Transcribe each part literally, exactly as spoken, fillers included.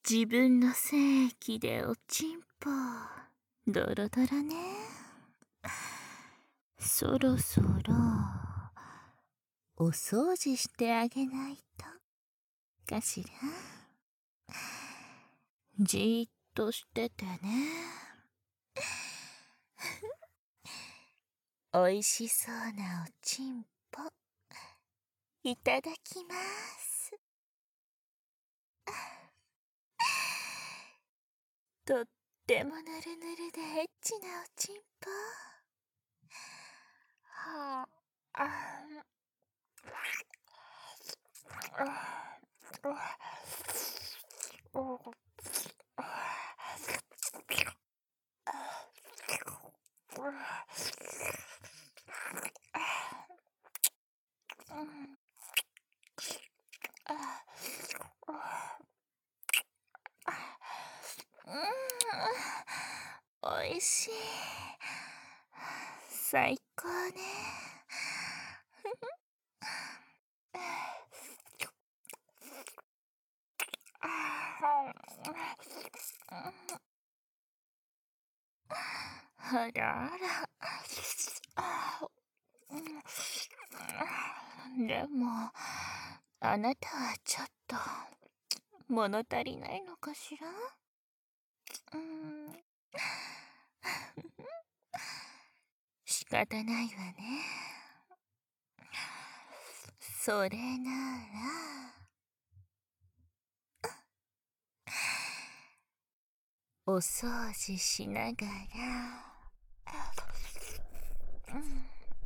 自分の精液でおちんぽドロドロね。そろそろお掃除してあげないとかしら。じーっとしててね。おいしそうなおちんぽいただきます。とってもぬるぬるでエッチなおちんぽ。はあ、あおいしい。最高ね。あらあら。でもあなたはちょっと物足りないのかしら。うん、仕方ないわね。それならお掃除しながら、うん、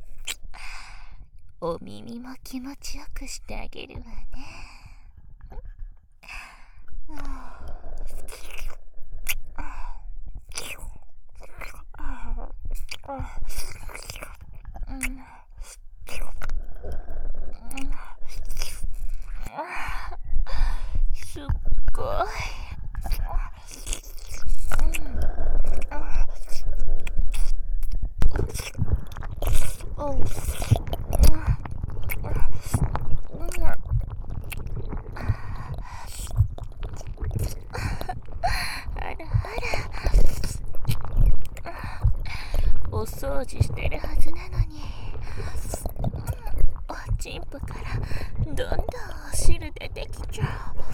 お耳も気持ちよくしてあげるわね。すっごい。おう。お掃除してるはずなのに、おちんぽからどんどんお汁出てきちゃう。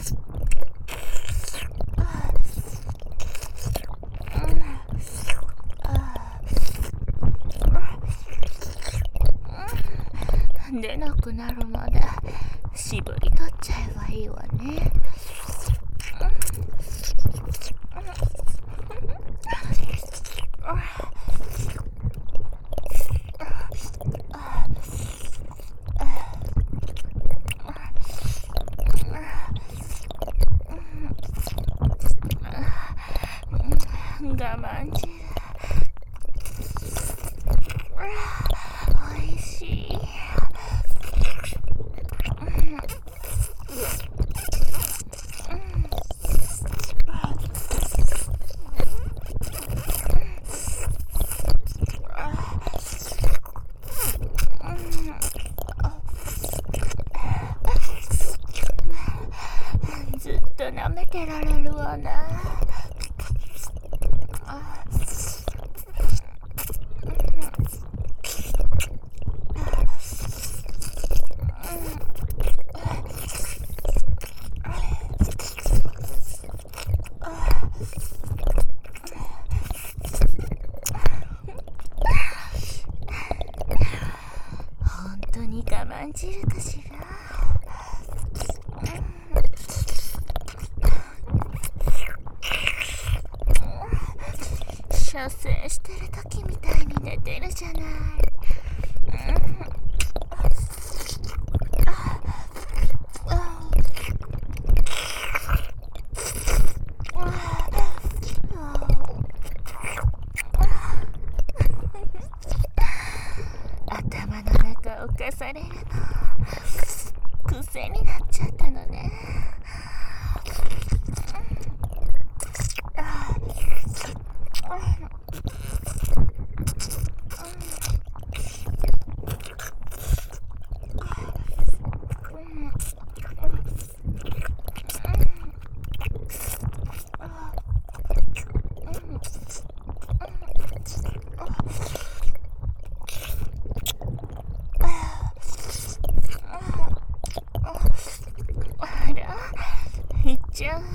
出なくなるまで絞り取っちゃえばいいわね。我慢汁おいしい。ずっと舐めてられるわね。本当に我慢汁かしら。射精してる時みたいに寝てるじゃない。頭の中をかされるの癖になっちゃったのね。 あら、いっちゃう？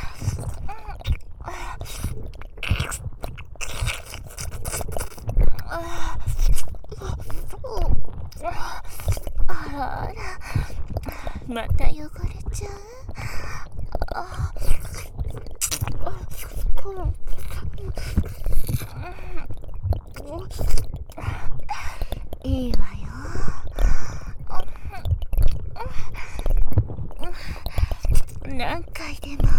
あらあら、また汚れちゃう？あいいわよ。何回でも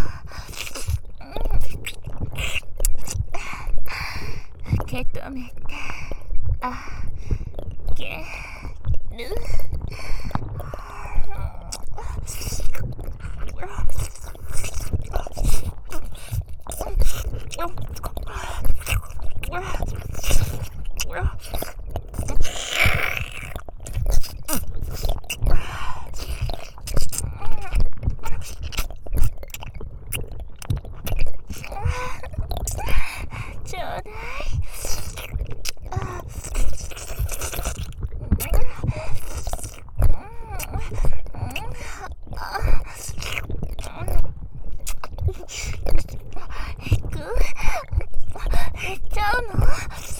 受け止めてあげる。ちょうだい。行く？行っちゃうの？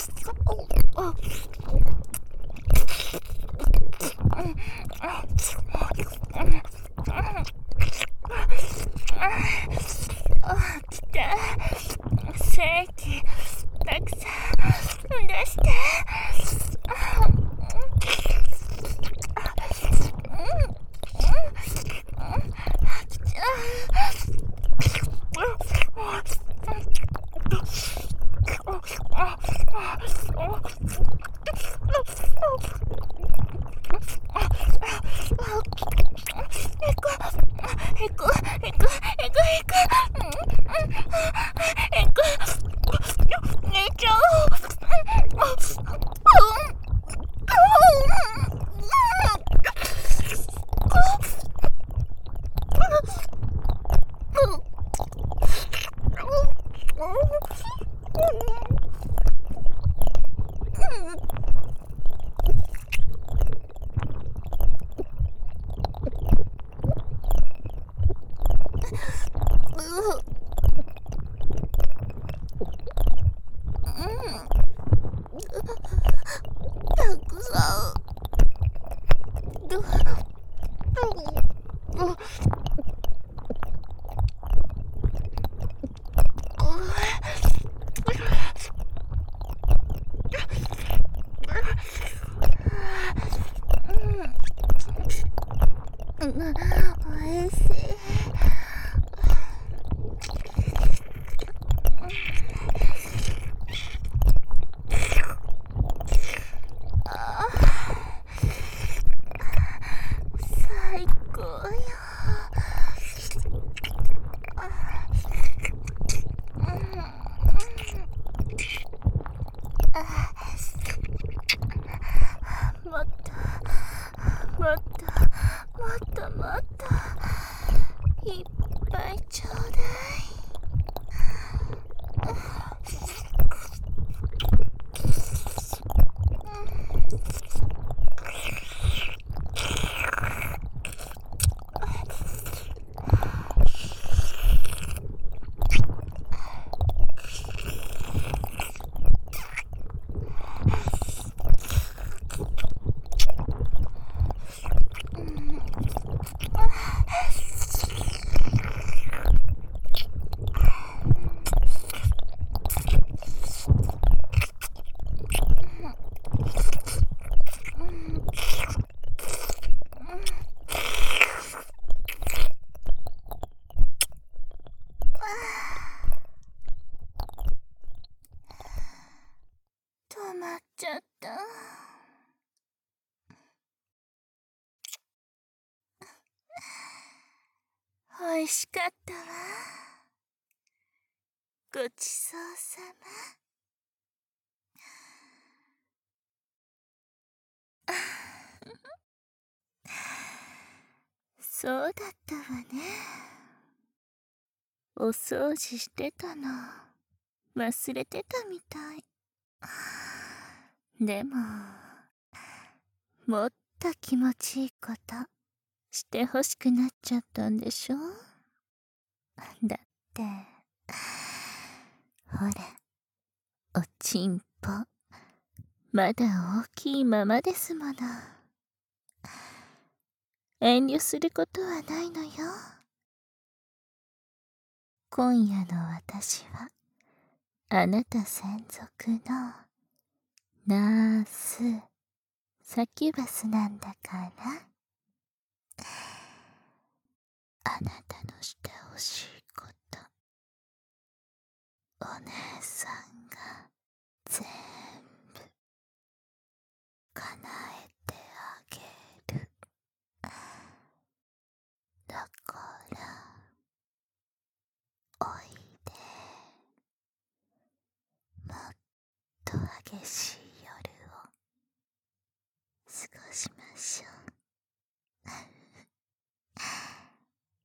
来た。精液たくさん出して。へくへくへくへくへくへく寝ちゃう。たくさん。どうん、おいしい。最高よ。もっともっともっともっといっぱいちょうだい。止まっちゃった。おいしかったわ。ごちそうさま。そうだったわね。お掃除してたの忘れてたみたい。でももっと気持ちいいことしてほしくなっちゃったんでしょ。だって、ほら、おちんぽ、まだ大きいままですもの。遠慮することはないのよ。今夜の私は、あなた専属の、ナース、サキュバスなんだから。あなたのしてほしいこと、お姉さんが全部叶えてあげる。だからおいで、もっと激しい夜を過ごしましょう。